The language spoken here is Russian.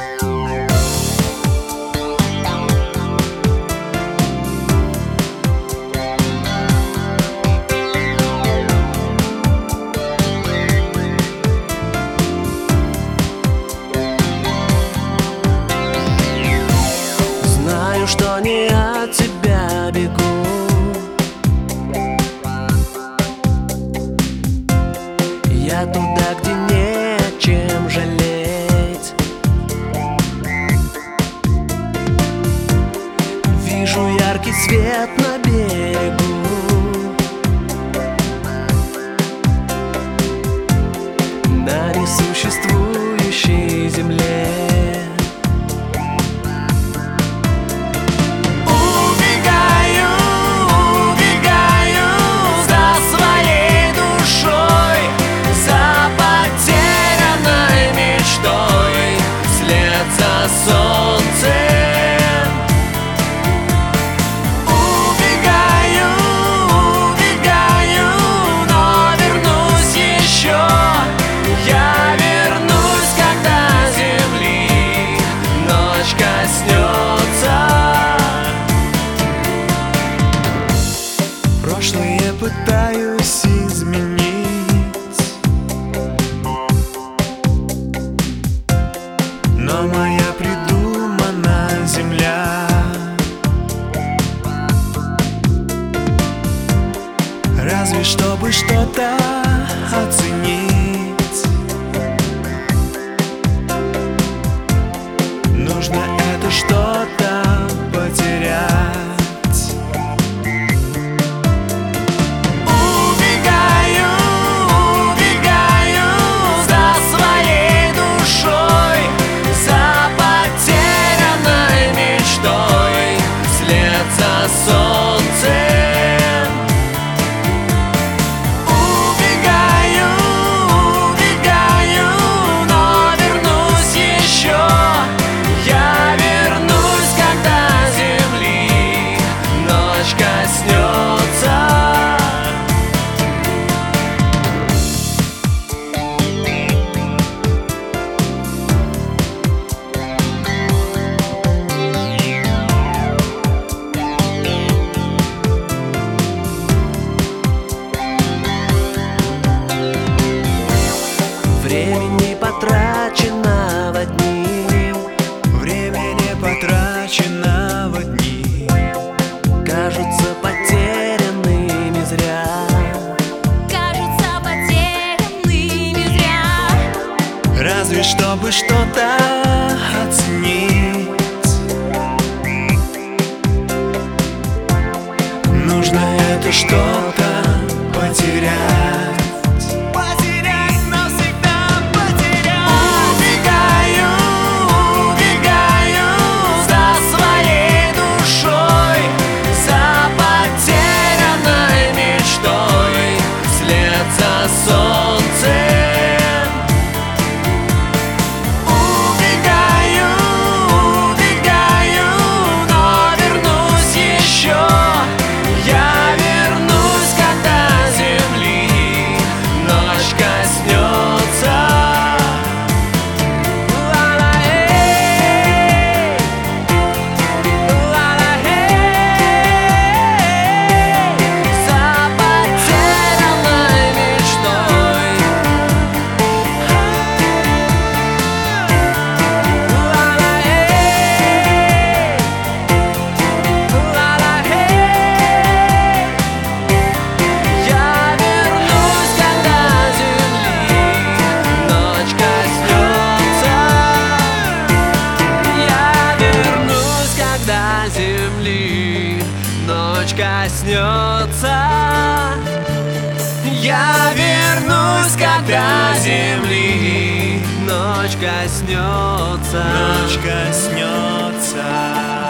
Что не от тебя бегу. Я туда, где не о чем жалеть. Вижу яркий свет на берегу. На несуществующей земле. Прошлое пытаюсь изменить, но моя придумана земля. Разве чтобы что-то оценить, нужно это что-то потерять. Времени потраченного дни, времени потраченного дни кажутся потерянными зря. Кажутся потерянными зря. Разве чтобы что-то оценить, нужно это что-то потерять. Ночь коснется. Я вернусь, когда земли ночь коснется. Ночь коснется.